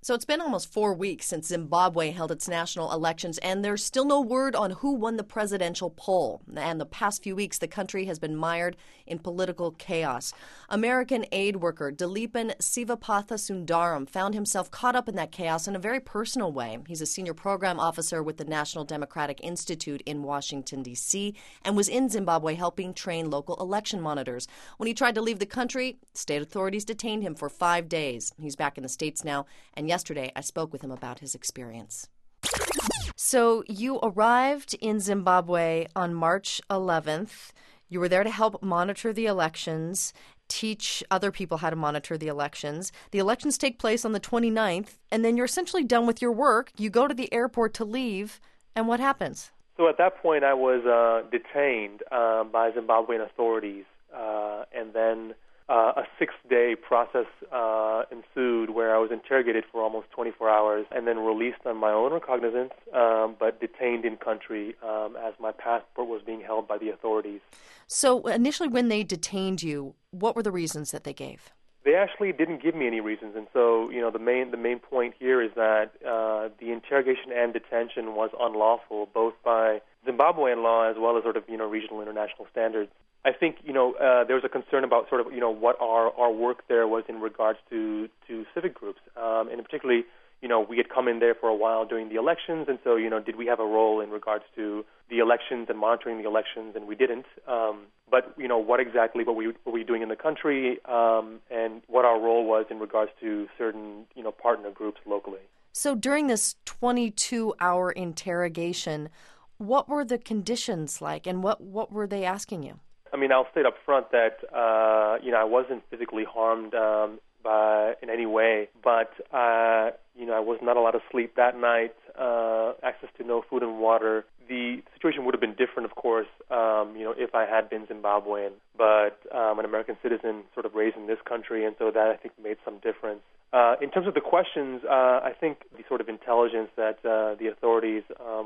So it's been almost 4 weeks since Zimbabwe held its national elections, and there's still no word on who won the presidential poll. And the past few weeks, the country has been mired in political chaos. American aid worker Dilipan Sivapatha Sundaram found himself caught up in that chaos in a very personal way. He's a senior program officer with the National Democratic Institute in Washington, D.C., and was in Zimbabwe helping train local election monitors. When he tried to leave the country, state authorities detained him for 5 days. He's back in the States now, and yesterday, I spoke with him about his experience. So you arrived in Zimbabwe on March 11th. You were there to help monitor the elections, teach other people how to monitor the elections. The elections take place on the 29th, and then you're essentially done with your work. You go to the airport to leave, and what happens? So at that point, I was detained by Zimbabwean authorities, and then a 6-day process ensued where I was interrogated for almost 24 hours and then released on my own recognizance, but detained in country as my passport was being held by the authorities. So initially when they detained you, what were the reasons that they gave? They actually didn't give me any reasons, and so the main point here is that the interrogation and detention was unlawful, both by Zimbabwean law as well as regional international standards. I think there was a concern about what our work there was in regards to civic groups, and particularly we had come in there for a while during the elections, and so did we have a role in regards to the elections and monitoring the elections, and we didn't. But what exactly were we doing in the country, and what our role was in regards to certain partner groups locally. So during this 22-hour interrogation, what were the conditions like, and what were they asking you? I mean, I'll state up front that I wasn't physically harmed in any way, but I was not allowed to sleep that night. Access to no food and water. The situation would have been different, of course, if I had been Zimbabwean, but I'm an American citizen, sort of raised in this country, and so that I think made some difference. In terms of the questions, I think the sort of intelligence that the authorities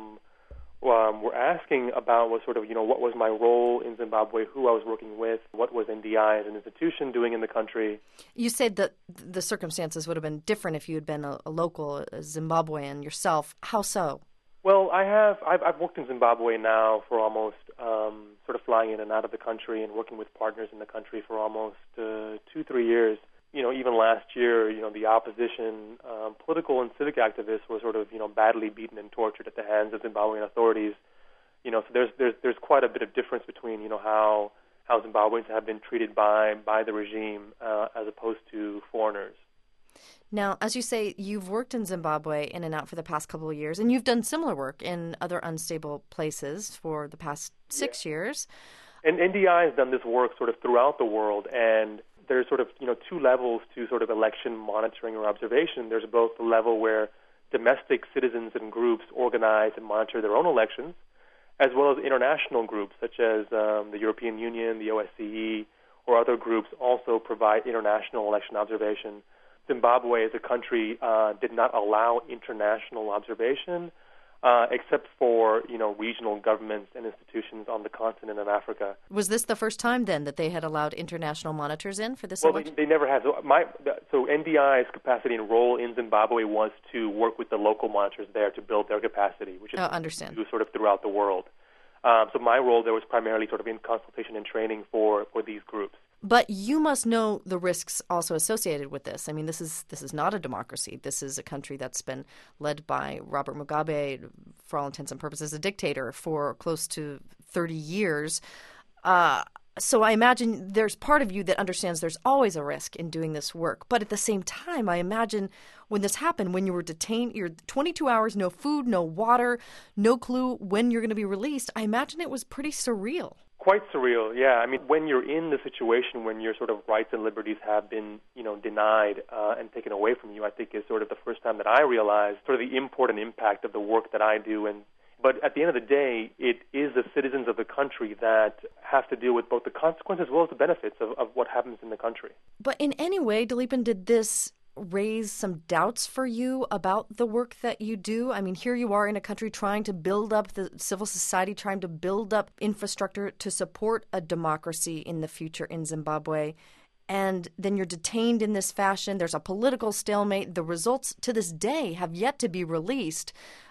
were asking about was what was my role in Zimbabwe, who I was working with, what was NDI as an institution doing in the country. You said that the circumstances would have been different if you had been a local Zimbabwean yourself. How so? Well, I've worked in Zimbabwe now for almost flying in and out of the country and working with partners in the country for almost 2-3 years. Even last year, the opposition, political and civic activists were badly beaten and tortured at the hands of Zimbabwean authorities. So there's quite a bit of difference between, how Zimbabweans have been treated by the regime as opposed to foreigners. Now, as you say, you've worked in Zimbabwe in and out for the past couple of years, and you've done similar work in other unstable places for the past 6 years. And NDI has done this work throughout the world, and there's two levels to election monitoring or observation. There's both the level where domestic citizens and groups organize and monitor their own elections, as well as international groups such as the European Union, the OSCE, or other groups also provide international election observation. Zimbabwe as a country did not allow international observation except for regional governments and institutions on the continent of Africa. Was this the first time then that they had allowed international monitors in for this election? They never have. So NDI's capacity and role in Zimbabwe was to work with the local monitors there to build their capacity, which is understand. Throughout the world. So my role there was primarily in consultation and training for these groups. But you must know the risks also associated with this. I mean, this is not a democracy. This is a country that's been led by Robert Mugabe, for all intents and purposes, a dictator for close to 30 years. So I imagine there's part of you that understands there's always a risk in doing this work. But at the same time, I imagine when this happened, when you were detained, you're 22 hours, no food, no water, no clue when you're going to be released, I imagine it was pretty surreal. Quite surreal, yeah. I mean, when you're in the situation when your rights and liberties have been, denied and taken away from you, I think is the first time that I realized the import and impact of the work that I do. But at the end of the day, it is the citizens of the country that have to deal with both the consequences as well as the benefits of what happens in the country. But in any way, Dilipan, did this raise some doubts for you about the work that you do? I mean, here you are in a country trying to build up the civil society, trying to build up infrastructure to support a democracy in the future in Zimbabwe. and then you're detained in this fashion. There's a political stalemate. The results to this day have yet to be released.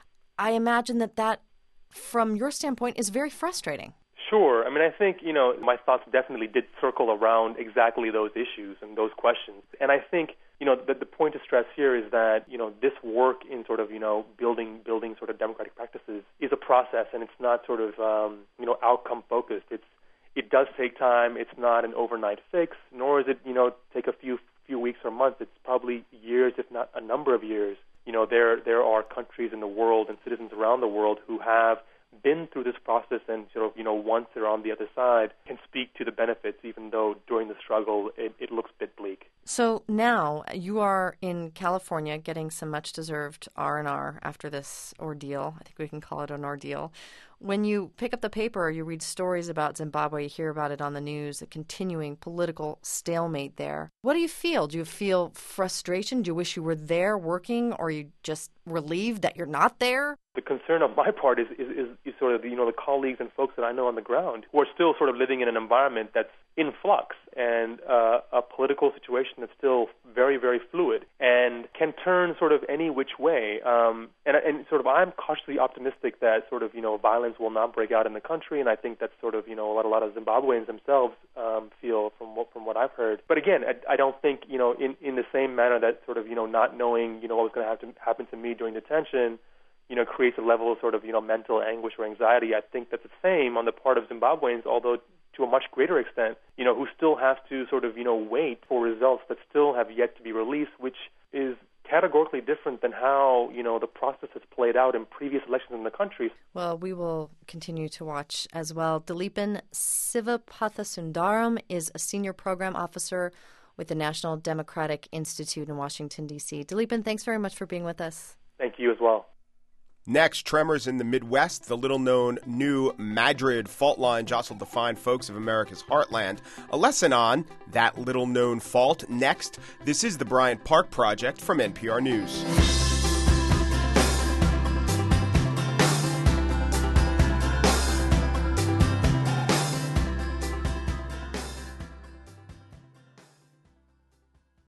I imagine that, from your standpoint, is very frustrating. Sure. I mean, I think, my thoughts definitely did circle around exactly those issues and those questions. And I think, the point to stress here is that, this work in sort of, building sort of democratic practices is a process, and it's not sort of, outcome focused. It does take time. It's not an overnight fix, nor is it, take a few weeks or months. It's probably years, if not a number of years. There are countries in the world and citizens around the world who have been through this process and sort of, once they're on the other side, can speak to the benefits, even though during the struggle it looks a bit bleak. So now you are in California getting some much-deserved R&R after this ordeal. I think we can call it an ordeal. When you pick up the paper, you read stories about Zimbabwe, you hear about it on the news, the continuing political stalemate there. What do you feel? Do you feel frustration? Do you wish you were there working, or are you just relieved that you're not there? The concern on my part is sort of, the colleagues and folks that I know on the ground who are still sort of living in an environment that's in flux and a political situation that's still very, very fluid and can turn sort of any which way. And sort of I'm cautiously optimistic that sort of, violence will not break out in the country, and I think that's sort of, a lot of Zimbabweans themselves feel from what I've heard. But again, I don't think, in the same manner that sort of, not knowing, what was going to happen to me during detention, creates a level of sort of, mental anguish or anxiety. I think that's the same on the part of Zimbabweans, although to a much greater extent, who still have to sort of, wait for results that still have yet to be released, which is categorically different than how, the process has played out in previous elections in the country. Well, we will continue to watch as well. Dilipan Sivapathasundaram is a senior program officer with the National Democratic Institute in Washington, D.C. Dilipan, thanks very much for being with us. Thank you as well. Next, tremors in the Midwest. The little-known new Madrid fault line jostled the fine folks of America's heartland. A lesson on that little-known fault. Next, this is the Bryant Park Project from NPR News.